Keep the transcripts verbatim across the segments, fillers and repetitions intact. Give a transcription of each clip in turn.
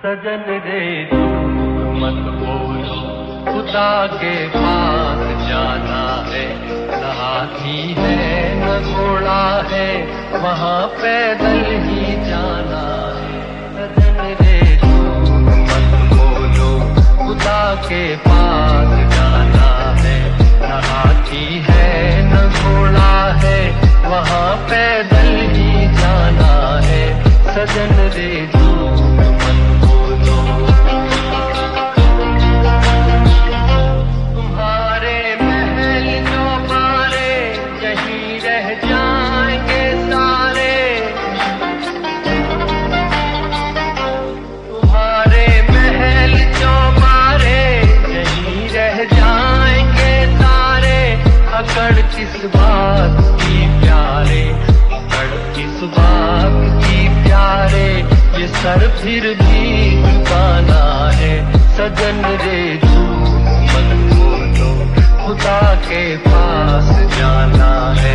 सजन रे झूठ मत बोलो, खुदा के पास जाना है। न हाथी है न घोड़ा है, वहाँ पैदल ही जाना है। सजन रे झूठ मत बोलो, खुदा के पास जाना है। न हाथी है न घोड़ा है, वहाँ पैदल ही जाना है। सजन रे झूठ मत बोलो। तुम्हारे महल जो बारे यहीं रह जाएंगे सारे। तुम्हारे महल जो बारे यहीं रह जाएंगे सारे। अकड़ किस बात की प्यारे, अकड़ किस बात की प्यारे, ये सर फिर भी झुकाना है। सजन रे झूठ मत बोलो, खुदा के पास जाना है।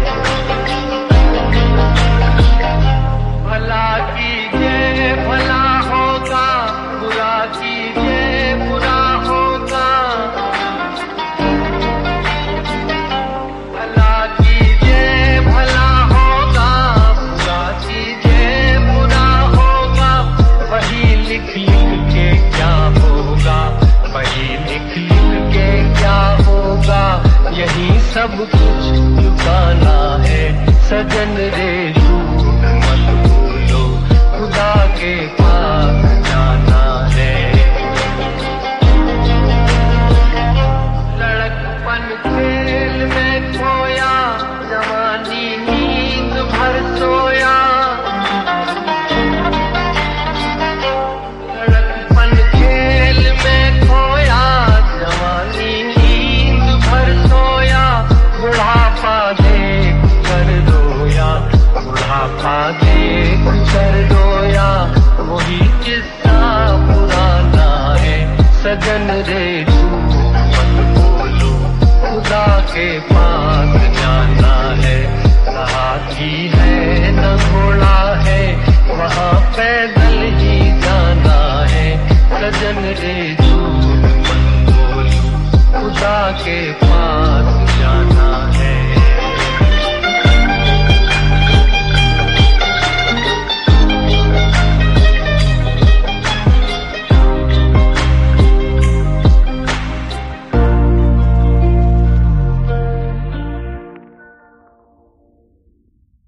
भला कीजिए भला होगा, बुरा कीजिए बुरा होगा। भला कीजिए भला होगा, बुरा कीजिए बुरा होगा। वही लिख लिख के क्या होगा, वही लिख लिख के क्या होगा। यही सब कुछ लुकाना है। सजन रे झूठ मत बोलो, खुदा के पास जाना है। लड़कपन खेल में खोया, जवानी नींद भर सोया। लड़कपन खेल में खोया, जवानी नींद भर सोया। बुढ़ापा देख कर रोया, बुढ़ापा देख कर रोया। वही किस्सा पुराना है। सजन रे झूठ मत बोलो, खुदा के पास जाना है। न हाथी है न घोड़ा है, वहाँ पैदल ही जाना है। सजन रे झूठ मत बोलो, खुदा के पास